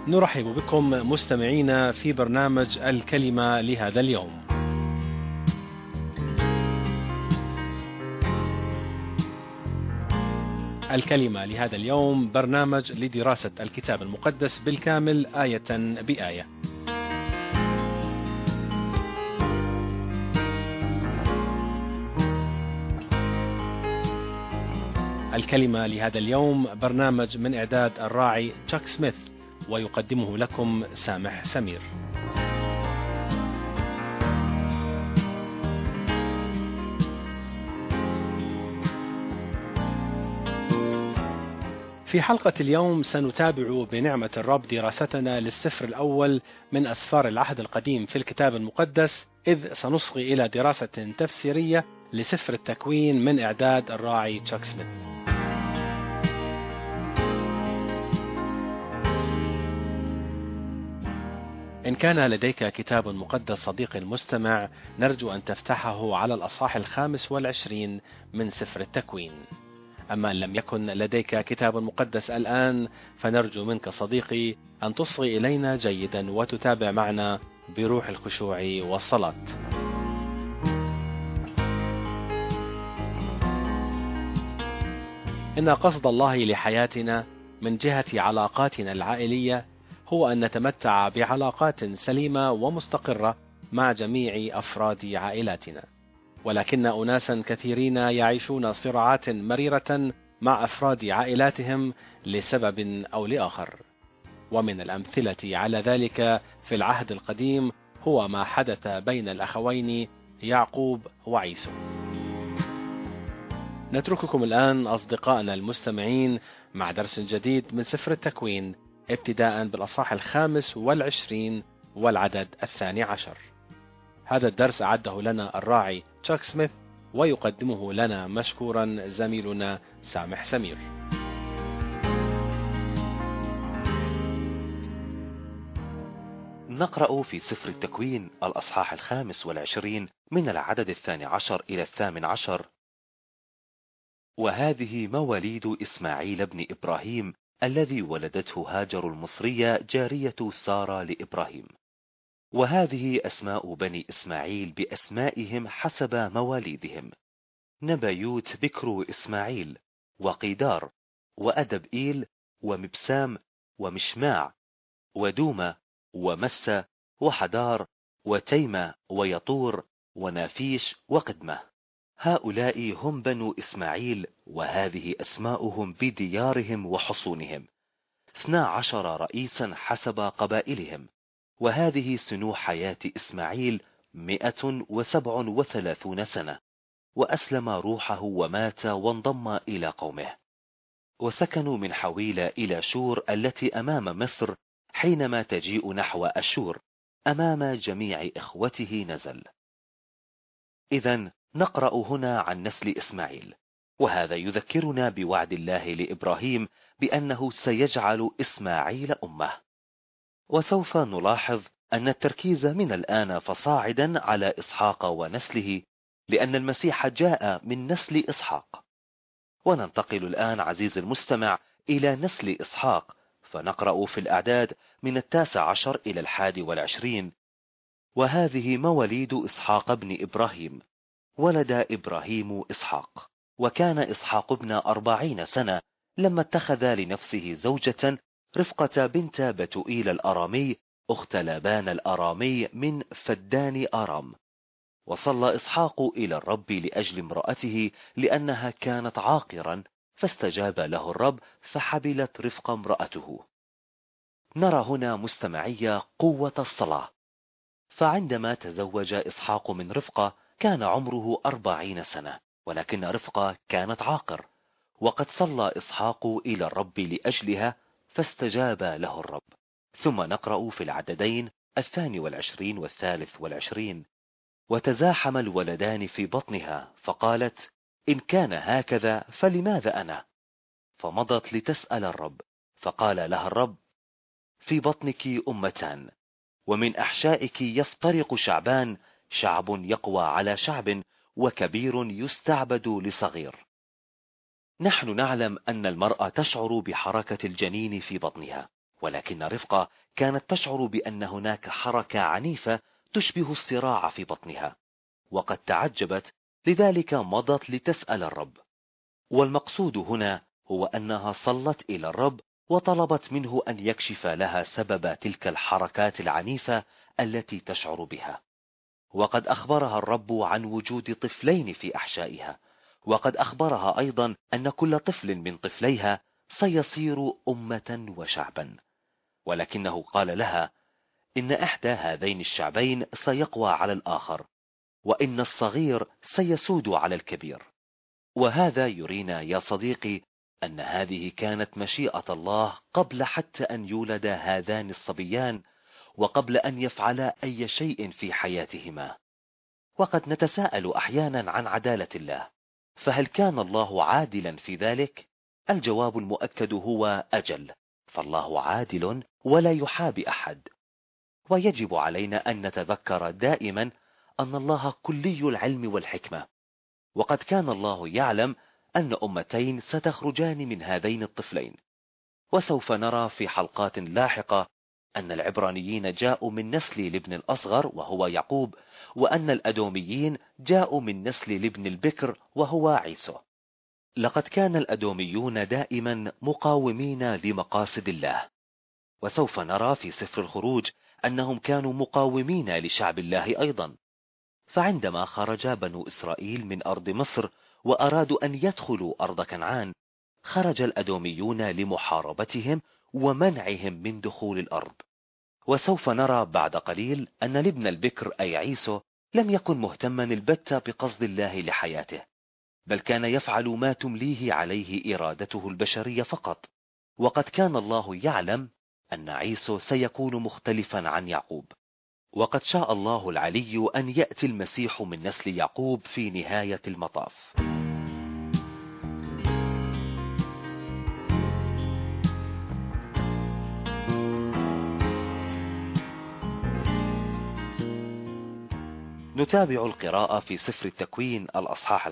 نرحب بكم مستمعينا في برنامج الكلمة لهذا اليوم. الكلمة لهذا اليوم برنامج لدراسة الكتاب المقدس بالكامل آية بآية. الكلمة لهذا اليوم برنامج من إعداد الراعي تشاك سميث، ويقدمه لكم سامح سمير. في حلقة اليوم سنتابع بنعمة الرب دراستنا للسفر الأول من أسفار العهد القديم في الكتاب المقدس، إذ سنصغي إلى دراسة تفسيرية لسفر التكوين من إعداد الراعي تشاك سميث. إن كان لديك كتاب مقدس صديقي المستمع، نرجو أن تفتحه على الأصحاح 25 من سفر التكوين. أما إن لم يكن لديك كتاب مقدس الآن، فنرجو منك صديقي أن تصغي إلينا جيدا وتتابع معنا بروح الخشوع والصلاة. إن قصد الله لحياتنا من جهة علاقاتنا العائلية هو أن نتمتع بعلاقات سليمة ومستقرة مع جميع أفراد عائلاتنا، ولكن أناسا كثيرين يعيشون صراعات مريرة مع أفراد عائلاتهم لسبب أو لآخر. ومن الأمثلة على ذلك في العهد القديم هو ما حدث بين الأخوين يعقوب وعيسو. نترككم الآن أصدقائنا المستمعين مع درس جديد من سفر التكوين، ابتداء بالأصحاح 25 والعدد 12. هذا الدرس أعده لنا الراعي تشاك سميث، ويقدمه لنا مشكورا زميلنا سامح سمير. نقرأ في سفر التكوين الأصحاح 25 من العدد 12 إلى 18. وهذه مواليد إسماعيل بن إبراهيم الذي ولدته هاجر المصرية جارية سارة لإبراهيم. وهذه أسماء بني إسماعيل بأسمائهم حسب مواليدهم: نبيوت بكر إسماعيل، وقيدار، وأدبئيل، ومبسام، ومشماع، ودومة، ومسة، وحدار، وتيمة، ويطور، ونافيش، وقدمة. هؤلاء هم بنو إسماعيل، وهذه أسماؤهم بديارهم وحصونهم: 12 رئيسا حسب قبائلهم. وهذه سنو حياة إسماعيل 137 سنة، وأسلم روحه ومات وانضم إلى قومه. وسكنوا من حويلة إلى شور التي أمام مصر، حينما تجيء نحو أشور أمام جميع إخوته نزل. إذن نقرأ هنا عن نسل إسماعيل، وهذا يذكرنا بوعد الله لإبراهيم بأنه سيجعل إسماعيل أمة. وسوف نلاحظ أن التركيز من الآن فصاعدا على إسحاق ونسله، لأن المسيح جاء من نسل إسحاق. وننتقل الآن عزيز المستمع إلى نسل إسحاق، فنقرأ في الأعداد من 19 إلى 21. وهذه مواليد إسحاق بن إبراهيم. ولد إبراهيم إسحاق، وكان إسحاق ابن 40 سنة لما اتخذ لنفسه زوجة، رفقة بنت بتوئيل الأرامي، أخت لابان الأرامي من فدان أرام. وصلى إسحاق إلى الرب لأجل امرأته لأنها كانت عاقرا، فاستجاب له الرب فحبلت رفقة امرأته. نرى هنا مستمعية قوة الصلاة. فعندما تزوج إسحاق من رفقة كان عمره 40 سنة، ولكن رفقة كانت عاقر، وقد صلى إسحاق إلى الرب لأجلها فاستجاب له الرب. ثم نقرأ في العددين 22 و23: وتزاحم الولدان في بطنها، فقالت: إن كان هكذا فلماذا أنا؟ فمضت لتسأل الرب، فقال لها الرب: في بطنك أمتان، ومن أحشائك يفترق شعبان، شعب يقوى على شعب، وكبير يستعبد لصغير. نحن نعلم أن المرأة تشعر بحركة الجنين في بطنها، ولكن رفقة كانت تشعر بأن هناك حركة عنيفة تشبه الصراع في بطنها، وقد تعجبت، لذلك مضت لتسأل الرب. والمقصود هنا هو أنها صلت إلى الرب وطلبت منه أن يكشف لها سبب تلك الحركات العنيفة التي تشعر بها. وقد أخبرها الرب عن وجود طفلين في أحشائها، وقد أخبرها أيضا أن كل طفل من طفليها سيصير أمة وشعبا، ولكنه قال لها إن إحدى هذين الشعبين سيقوى على الآخر، وإن الصغير سيسود على الكبير. وهذا يرينا يا صديقي أن هذه كانت مشيئة الله قبل حتى أن يولد هذان الصبيان، وقبل أن يفعلا أي شيء في حياتهما. وقد نتساءل أحيانا عن عدالة الله، فهل كان الله عادلا في ذلك؟ الجواب المؤكد هو أجل، فالله عادل ولا يحابي أحد. ويجب علينا أن نتذكر دائما أن الله كلي العلم والحكمة، وقد كان الله يعلم أن أمتين ستخرجان من هذين الطفلين. وسوف نرى في حلقات لاحقة أن العبرانيين جاءوا من نسل لابن الأصغر وهو يعقوب، وأن الأدوميين جاءوا من نسل لابن البكر وهو عيسو. لقد كان الأدوميون دائما مقاومين لمقاصد الله، وسوف نرى في سفر الخروج أنهم كانوا مقاومين لشعب الله أيضا. فعندما خرج بنو إسرائيل من أرض مصر وأرادوا أن يدخلوا أرض كنعان، خرج الأدوميون لمحاربتهم ومنعهم من دخول الأرض. وسوف نرى بعد قليل أن الابن البكر أي عيسو لم يكن مهتما البتة بقصد الله لحياته، بل كان يفعل ما تمليه عليه إرادته البشرية فقط. وقد كان الله يعلم أن عيسو سيكون مختلفا عن يعقوب، وقد شاء الله العلي أن يأتي المسيح من نسل يعقوب في نهاية المطاف. نتابع القراءة في سفر التكوين الأصحاح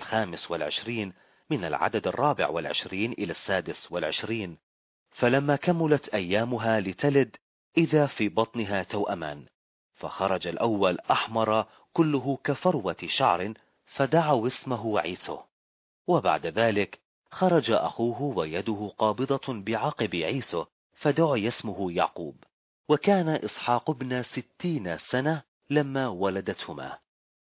25 من العدد 24 إلى 26. فلما كملت أيامها لتلد، إذا في بطنها توأمان، فخرج الأول أحمر كله كفروة شعر، فدعوا اسمه عيسو. وبعد ذلك خرج أخوه ويده قابضة بعقب عيسو، فدعي اسمه يعقوب. وكان إسحاق ابن 60 سنة لما ولدتهما.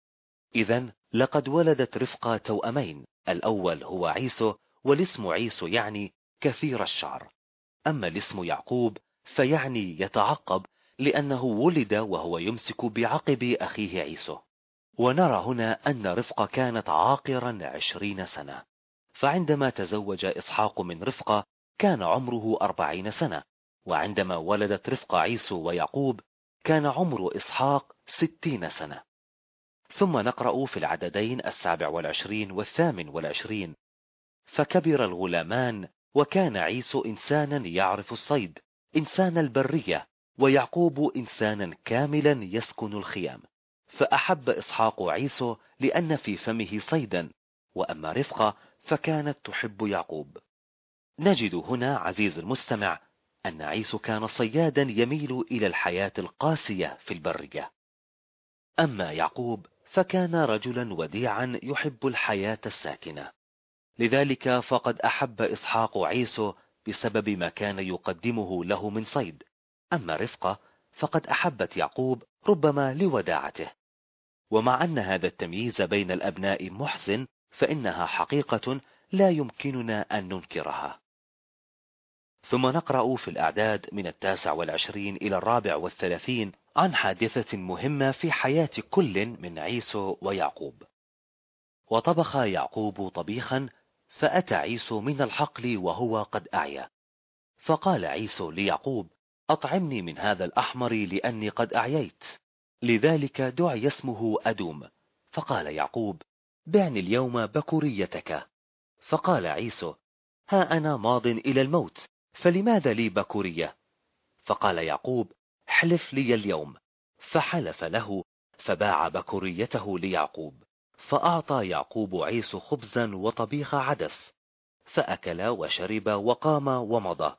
إذن لقد ولدت رفقة توأمين، الأول هو عيسو، والاسم عيسو يعني كثير الشعر. أما الاسم يعقوب فيعني يتعقب، لأنه ولد وهو يمسك بعقب أخيه عيسو. ونرى هنا أن رفقة كانت عاقرا 20 سنة، فعندما تزوج إسحاق من رفقة كان عمره 40 سنة، وعندما ولدت رفقة عيسو ويعقوب كان عمر إسحاق 60 سنة. ثم نقرأ في العددين 27 و28: فكبر الغلامان، وكان عيسو إنسانا يعرف الصيد، إنسان البرية، ويعقوب إنسانا كاملا يسكن الخيام. فأحب إسحاق عيسو لأن في فمه صيدا، وأما رفقة فكانت تحب يعقوب. نجد هنا عزيز المستمع أن عيسو كان صيادا يميل إلى الحياة القاسية في البرية، أما يعقوب فكان رجلا وديعا يحب الحياة الساكنة. لذلك فقد أحب إسحاق عيسو بسبب ما كان يقدمه له من صيد، أما رفقة فقد أحبت يعقوب ربما لوداعته. ومع أن هذا التمييز بين الأبناء محزن، فإنها حقيقة لا يمكننا أن ننكرها. ثم نقرأ في الأعداد من 29 إلى 34 عن حادثة مهمة في حياة كل من عيسو ويعقوب. وطبخ يعقوب طبيخا، فأتى عيسو من الحقل وهو قد أعيا، فقال عيسو ليعقوب: أطعمني من هذا الأحمر لأني قد أعييت. لذلك دعي اسمه أدوم. فقال يعقوب: بعني اليوم بكوريتك. فقال عيسو: ها أنا ماض إلى الموت، فلماذا لي بكورية؟ فقال يعقوب: احلف لي اليوم. فحلف له، فباع بكوريته ليعقوب. فأعطى يعقوب عيسو خبزا وطبيخ عدس، فأكل وشرب وقام ومضى.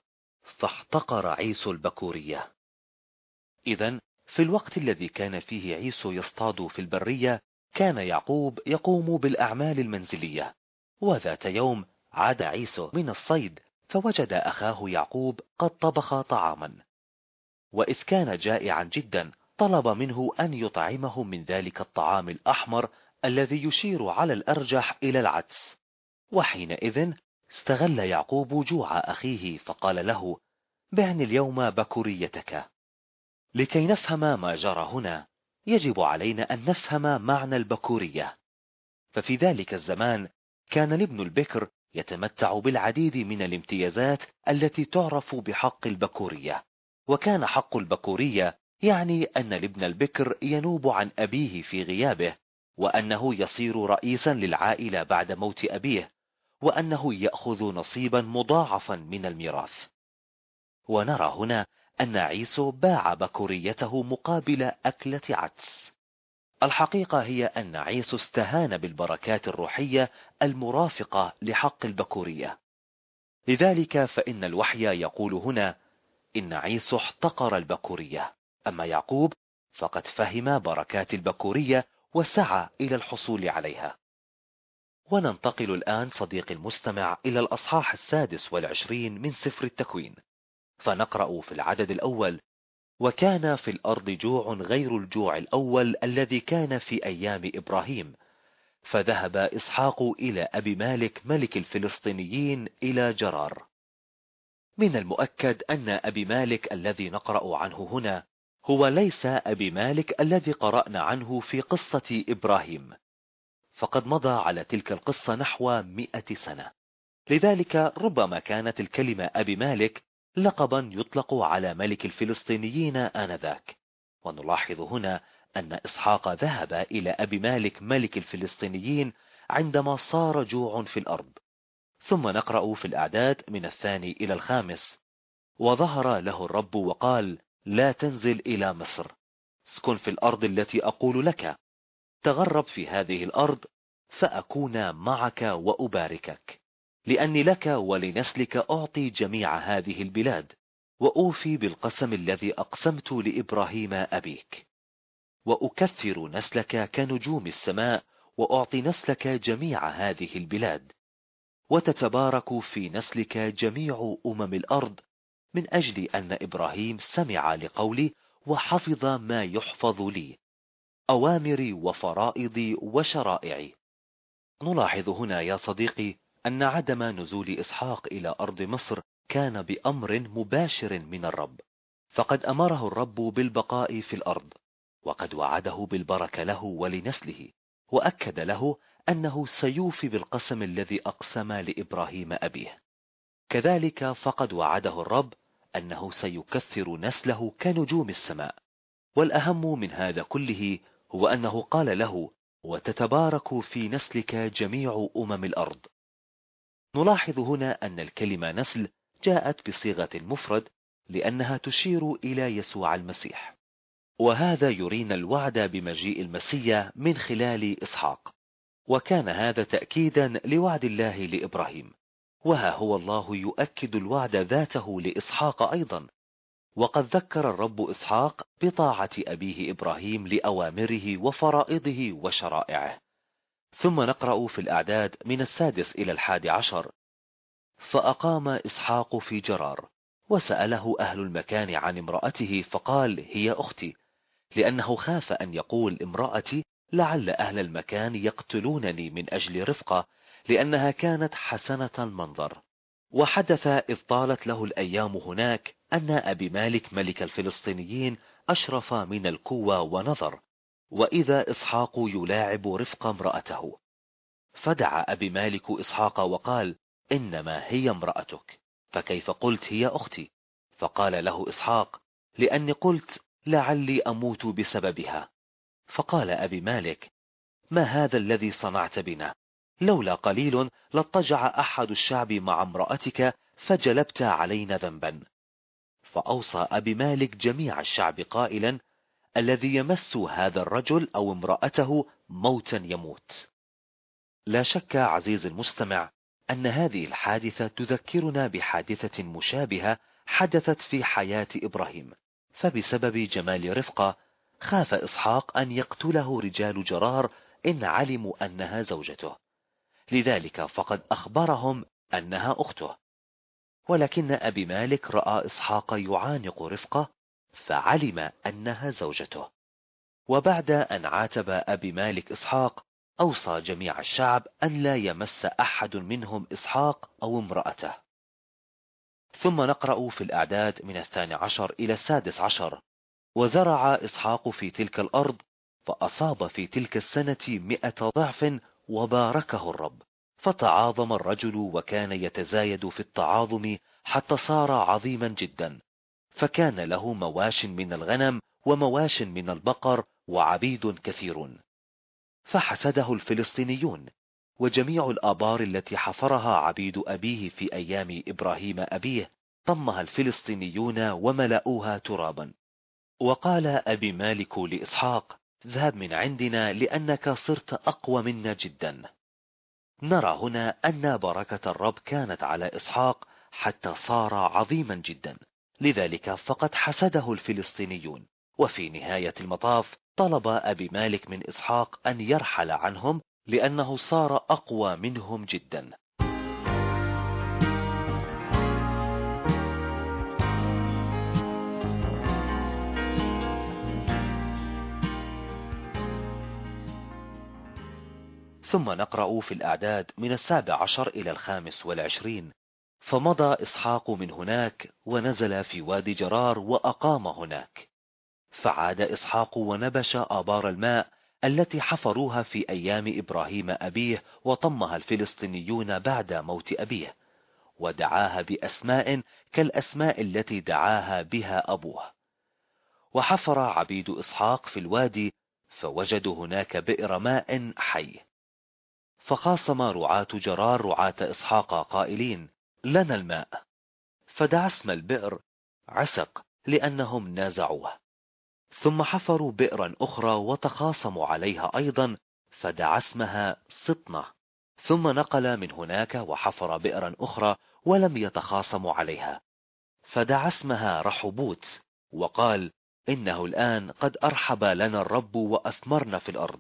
فاحتقر عيسو البكورية. إذن في الوقت الذي كان فيه عيسو يصطاد في البرية، كان يعقوب يقوم بالأعمال المنزلية. وذات يوم عاد عيسو من الصيد، فوجد أخاه يعقوب قد طبخ طعاما، وإذ كان جائعا جدا طلب منه أن يطعمه من ذلك الطعام الأحمر الذي يشير على الأرجح إلى العدس. وحينئذ استغل يعقوب جوع أخيه فقال له: بعني اليوم بكوريتك. لكي نفهم ما جرى هنا يجب علينا أن نفهم معنى البكورية. ففي ذلك الزمان كان الابن البكر يتمتع بالعديد من الامتيازات التي تعرف بحق البكورية. وكان حق البكورية يعني أن الابن البكر ينوب عن أبيه في غيابه، وأنه يصير رئيسا للعائلة بعد موت أبيه، وأنه يأخذ نصيبا مضاعفا من الميراث. ونرى هنا أن عيسو باع بكوريته مقابل أكلة عدس. الحقيقة هي أن عيسو استهان بالبركات الروحية المرافقة لحق البكورية. لذلك فإن الوحي يقول هنا إن عيسو احتقر البكورية، أما يعقوب فقد فهم بركات البكورية وسعى إلى الحصول عليها. وننتقل الآن صديقي المستمع إلى الأصحاح 26 من سفر التكوين، فنقرأ في العدد الأول: وكان في الأرض جوع غير الجوع الأول الذي كان في أيام إبراهيم، فذهب إسحاق إلى أبي مالك ملك الفلسطينيين إلى جرار. من المؤكد أن أبي مالك الذي نقرأ عنه هنا هو ليس أبي مالك الذي قرأنا عنه في قصة إبراهيم، فقد مضى على تلك القصة نحو 100 سنة. لذلك ربما كانت الكلمة أبي مالك لقبا يطلق على ملك الفلسطينيين آنذاك. ونلاحظ هنا أن إسحاق ذهب إلى أبي مالك ملك الفلسطينيين عندما صار جوع في الأرض. ثم نقرأ في الأعداد من 2 إلى 5: وظهر له الرب وقال: لا تنزل إلى مصر، اسكن في الأرض التي أقول لك، تغرب في هذه الأرض فأكون معك وأباركك، لأني لك ولنسلك أعطي جميع هذه البلاد، وأوفي بالقسم الذي أقسمت لإبراهيم أبيك، وأكثر نسلك كنجوم السماء، وأعطي نسلك جميع هذه البلاد، وتتبارك في نسلك جميع الأرض، من أجل أن إبراهيم سمع لقولي وحفظ ما يحفظ لي، أوامري وفرائضي وشرائعي. نلاحظ هنا يا صديقي أن عدم نزول إسحاق إلى أرض مصر كان بأمر مباشر من الرب، فقد أمره الرب بالبقاء في الأرض، وقد وعده بالبركة له ولنسله، وأكد له أنه سيوفي بالقسم الذي أقسم لإبراهيم أبيه. كذلك فقد وعده الرب أنه سيكثر نسله كنجوم السماء. والأهم من هذا كله هو أنه قال له: وتتبارك في نسلك جميع الأرض. نلاحظ هنا أن الكلمة نسل جاءت بصيغة المفرد لأنها تشير إلى يسوع المسيح، وهذا يرينا الوعد بمجيء المسيح من خلال إسحاق، وكان هذا تأكيدا لوعد الله لإبراهيم. وها هو الله يؤكد الوعد ذاته لإسحاق أيضا، وقد ذكر الرب إسحاق بطاعة أبيه إبراهيم لأوامره وفرائضه وشرائعه. ثم نقرأ في الأعداد من 6 إلى 11: فأقام إسحاق في جرار، وسأله أهل المكان عن امرأته، فقال: هي أختي، لأنه خاف أن يقول امرأتي لعل أهل المكان يقتلونني من أجل رفقة، لأنها كانت حسنة المنظر. وحدث إذ طالت له الأيام هناك أن أبي مالك ملك الفلسطينيين أشرف من الكوى ونظر، وإذا إسحاق يلاعب رفقة امرأته، فدعا أبي مالك إسحاق وقال: إنما هي امرأتك، فكيف قلت هي أختي؟ فقال له إسحاق: لأني قلت لعلي أموت بسببها. فقال أبي مالك: ما هذا الذي صنعت بنا؟ لولا قليل لاضطجع أحد الشعب مع امرأتك فجلبت علينا ذنبا. فأوصى أبي مالك جميع الشعب قائلا: الذي يمس هذا الرجل أو امرأته موتا يموت. لا شك عزيز المستمع أن هذه الحادثة تذكرنا بحادثة مشابهة حدثت في حياة إبراهيم، فبسبب جمال رفقة خاف إسحاق أن يقتله رجال جرار إن علموا أنها زوجته، لذلك فقد أخبرهم أنها أخته. ولكن أبي مالك رأى إسحاق يعانق رفقة فعلم أنها زوجته. وبعد أن عاتب أبي مالك إسحاق أوصى جميع الشعب أن لا يمس أحد منهم إسحاق أو امرأته. ثم نقرأ في الأعداد من 12 إلى 16: وزرع إسحاق في تلك الأرض فأصاب في تلك السنة 100 ضعف وباركه الرب، فتعاظم الرجل وكان يتزايد في التعاظم حتى صار عظيما جدا، فكان له مواش من الغنم ومواش من البقر وعبيد كثيرون. فحسده الفلسطينيون، وجميع الآبار التي حفرها عبيد أبيه في أيام إبراهيم أبيه طمها الفلسطينيون وملأوها ترابا. وقال أبي مالك لإسحاق: اذهب من عندنا لأنك صرت أقوى منا جدا. نرى هنا أن بركة الرب كانت على إسحاق حتى صار عظيما جدا، لذلك فقد حسده الفلسطينيون. وفي نهاية المطاف طلب أبي مالك من إسحاق أن يرحل عنهم لأنه صار أقوى منهم جدا. ثم نقرأ في الأعداد من 17 إلى 25: فمضى إسحاق من هناك ونزل في وادي جرار وأقام هناك. فعاد إسحاق ونبش آبار الماء التي حفروها في أيام إبراهيم أبيه وطمها الفلسطينيون بعد موت أبيه، ودعاها بأسماء كالأسماء التي دعاها بها أبوه. وحفر عبيد إسحاق في الوادي فوجدوا هناك بئر ماء حي. فخاصم رعاة جرار رعاة إسحاق قائلين: لنا الماء. فدعا اسم البئر عسق لأنهم نازعوه. ثم حفروا بئرا أخرى وتخاصموا عليها أيضا فدعا اسمها سطنة. ثم نقل من هناك وحفر بئرا أخرى ولم يتخاصموا عليها فدعا اسمها رحبوت، وقال: إنه الآن قد أرحب لنا الرب وأثمرنا في الأرض.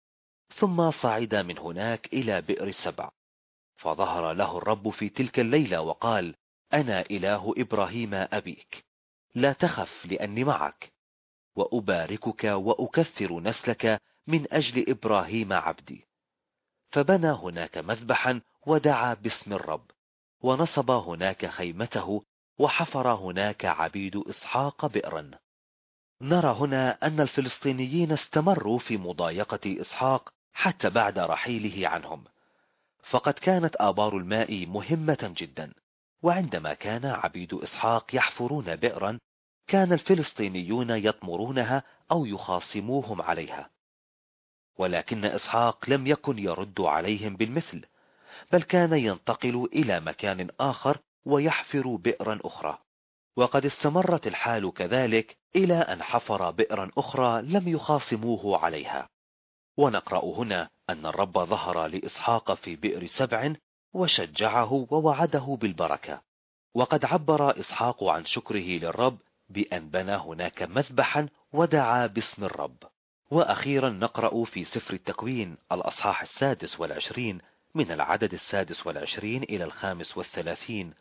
ثم صعد من هناك إلى بئر سبع، فظهر له الرب في تلك الليلة وقال: أنا إله إبراهيم أبيك، لا تخف لأني معك، وأباركك وأكثر نسلك من أجل إبراهيم عبدي. فبنى هناك مذبحا ودعا باسم الرب، ونصب هناك خيمته، وحفر هناك عبيد إسحاق بئرا. نرى هنا أن الفلسطينيين استمروا في مضايقة إسحاق حتى بعد رحيله عنهم، فقد كانت آبار الماء مهمة جدا، وعندما كان عبيد إسحاق يحفرون بئرا كان الفلسطينيون يطمرونها أو يخاصموهم عليها، ولكن إسحاق لم يكن يرد عليهم بالمثل، بل كان ينتقل إلى مكان آخر ويحفر بئرا أخرى. وقد استمرت الحال كذلك إلى أن حفر بئرا أخرى لم يخاصموه عليها. ونقرأ هنا أن الرب ظهر لإسحاق في بئر سبع وشجعه ووعده بالبركة. وقد عبر إسحاق عن شكره للرب بأن بنى هناك مذبحا ودعا باسم الرب. وأخيرا نقرأ في سفر التكوين الأصحاح 26 من العدد 26 إلى 35: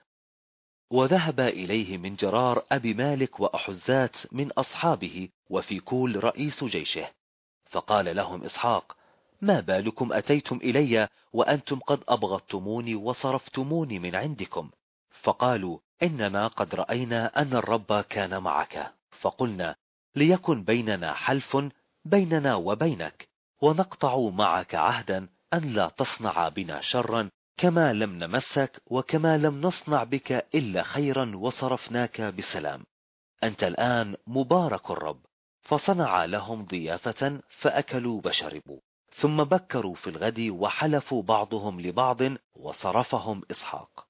وذهب إليه من جرار أبي مالك وأحزات من أصحابه وفيكول رئيس جيشه، فقال لهم إسحاق: ما بالكم أتيتم إلي وأنتم قد أبغضتموني وصرفتموني من عندكم؟ فقالوا: إننا قد رأينا أن الرب كان معك، فقلنا: ليكن بيننا حلف بيننا وبينك، ونقطع معك عهدا أن لا تصنع بنا شرا كما لم نمسك وكما لم نصنع بك إلا خيرا وصرفناك بسلام. أنت الآن مبارك الرب. فصنع لهم ضيافة فأكلوا وشربوا، ثم بكروا في الغد وحلفوا بعضهم لبعض، وصرفهم إسحاق،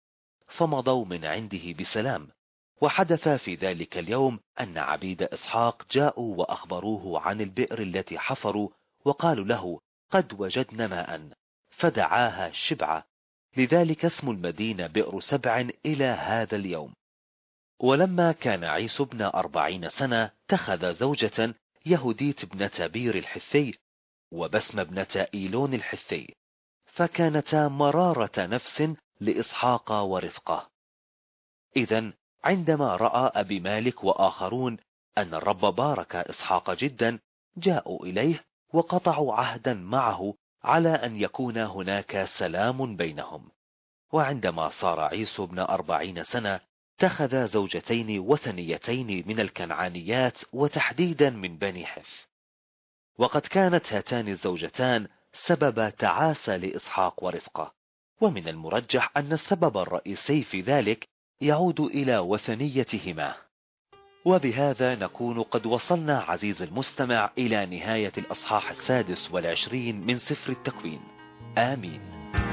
فمضوا من عنده بسلام. وحدث في ذلك اليوم أن عبيد إسحاق جاءوا وأخبروه عن البئر التي حفروا، وقالوا له: قد وجدنا ماء، فدعاها شبعة، لذلك اسم المدينة بئر سبع إلى هذا اليوم. ولما كان عيسو ابن 40 سنة اتخذ زوجة يهوديت ابنة بير الحثي وبسمة ابنة إيلون الحثي، فكانتا مرارة نفس لإسحاق ورفقة. إذن عندما رأى أبي مالك وآخرون أن الرب بارك إسحاق جدا، جاءوا إليه وقطعوا عهدا معه على أن يكون هناك سلام بينهم. وعندما صار عيسو ابن 40 سنة اتخذ زوجتين وثنيتين من الكنعانيات وتحديدا من بني حف. وقد كانت هاتان الزوجتان سبب تعاسة لإسحاق ورفقة، ومن المرجح أن السبب الرئيسي في ذلك يعود إلى وثنيتهما. وبهذا نكون قد وصلنا عزيز المستمع إلى نهاية الأصحاح 26 من سفر التكوين. آمين.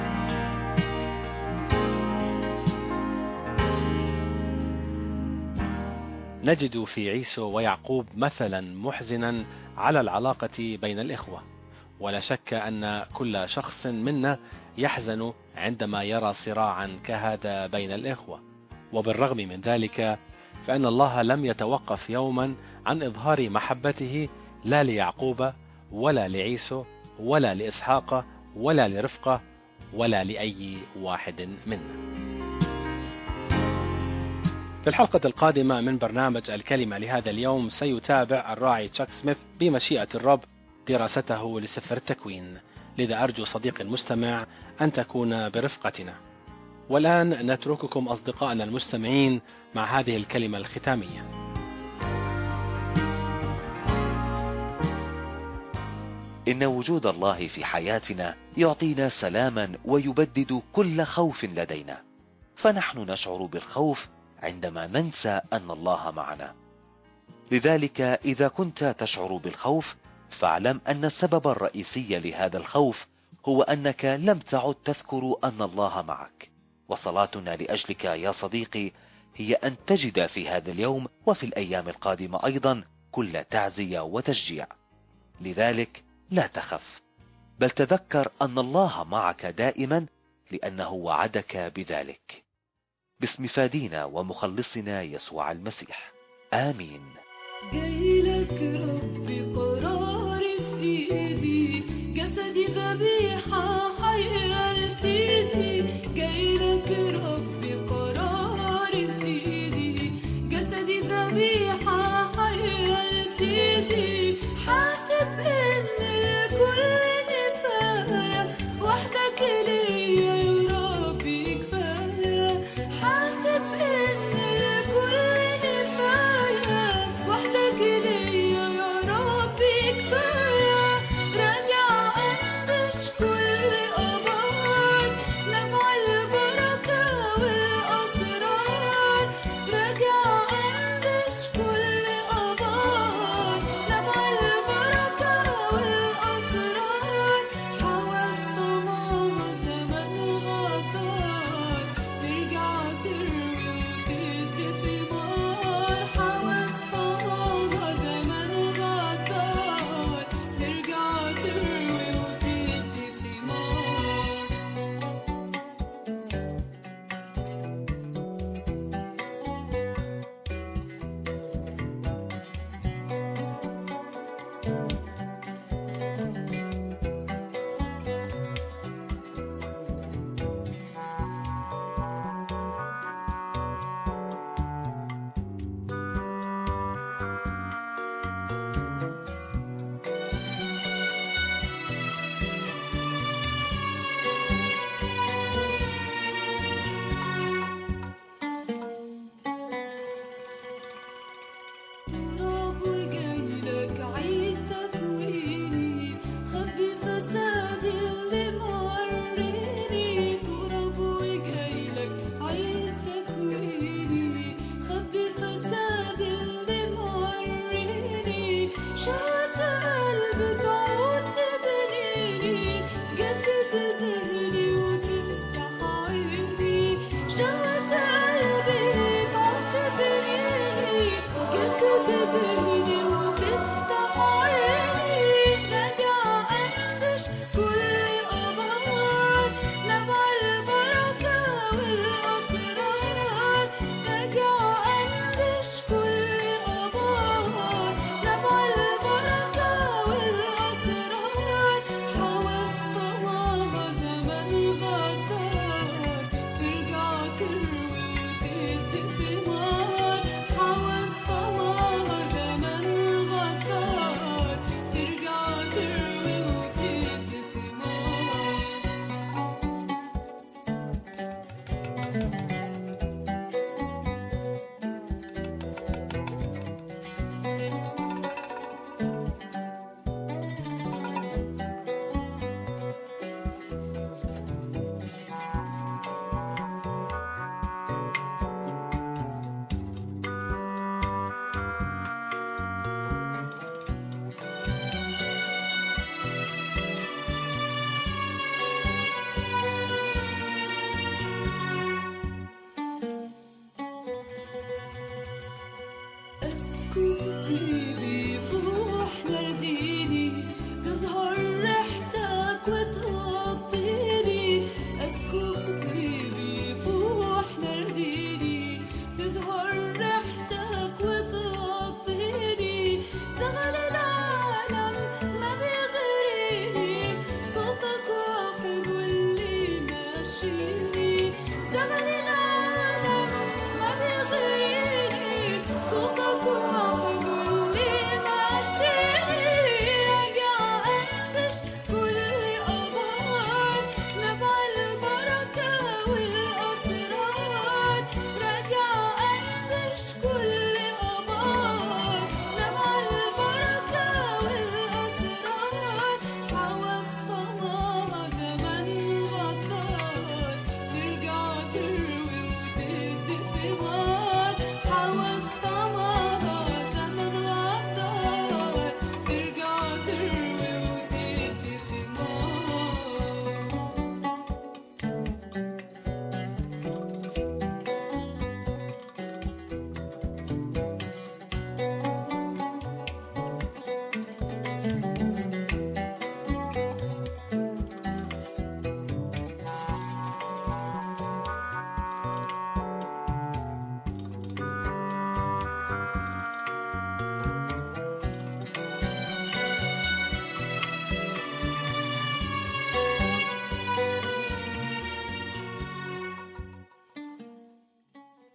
نجد في عيسو ويعقوب مثلا محزنا على العلاقة بين الإخوة، ولا شك أن كل شخص منا يحزن عندما يرى صراعا كهذا بين الإخوة. وبالرغم من ذلك فإن الله لم يتوقف يوما عن إظهار محبته لا ليعقوب ولا لعيسو ولا لإسحاق ولا لرفقة ولا لأي واحد منا. في الحلقة القادمة من برنامج الكلمة لهذا اليوم سيتابع الراعي تشاك سميث بمشيئة الرب دراسته لسفر التكوين، لذا أرجو صديقي المستمع أن تكون برفقتنا. والآن نترككم أصدقائنا المستمعين مع هذه الكلمة الختامية. إن وجود الله في حياتنا يعطينا سلاما ويبدد كل خوف لدينا، فنحن نشعر بالخوف عندما ننسى أن الله معنا. لذلك إذا كنت تشعر بالخوف فاعلم أن السبب الرئيسي لهذا الخوف هو أنك لم تعد تذكر أن الله معك. وصلاتنا لأجلك يا صديقي هي أن تجد في هذا اليوم وفي الأيام القادمة أيضا كل تعزية وتشجيع. لذلك لا تخف، بل تذكر أن الله معك دائما لأنه وعدك بذلك. باسم فادينا ومخلصنا يسوع المسيح، آمين. جاي لك ربي قراري في ايدي، جسدي ذبيحة حية لسيدي. جاي لك ربي قراري في ايدي، جسدي ذبيحة حية لسيدي. حاسب ان كل نفاية وحدك ليا يا ربي كفاية. حاسب ان كل نفاية وحدك ليا يا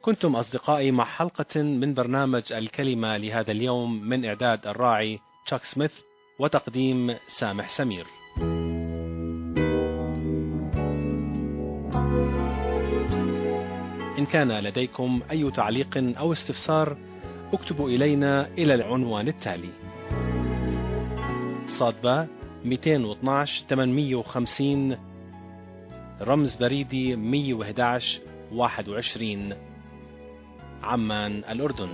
كنتم أصدقائي مع حلقة من برنامج الكلمة لهذا اليوم من إعداد الراعي تشاك سميث وتقديم سامح سمير. إن كان لديكم أي تعليق أو استفسار اكتبوا إلينا إلى العنوان التالي: صادبة 212 850 رمز بريدي 111 21 عمان الأردن.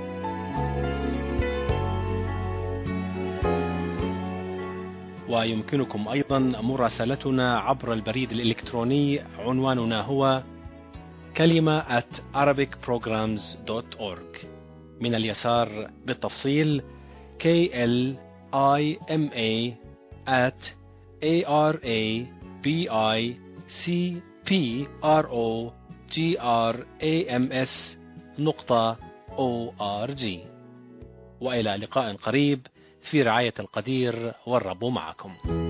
ويمكنكم أيضا مراسلتنا عبر البريد الإلكتروني، عنواننا هو كلمة @arabicprograms.org. من اليسار بالتفصيل KLIMA@arabicprograms.org. وإلى لقاء قريب في رعاية القدير، والرب معكم.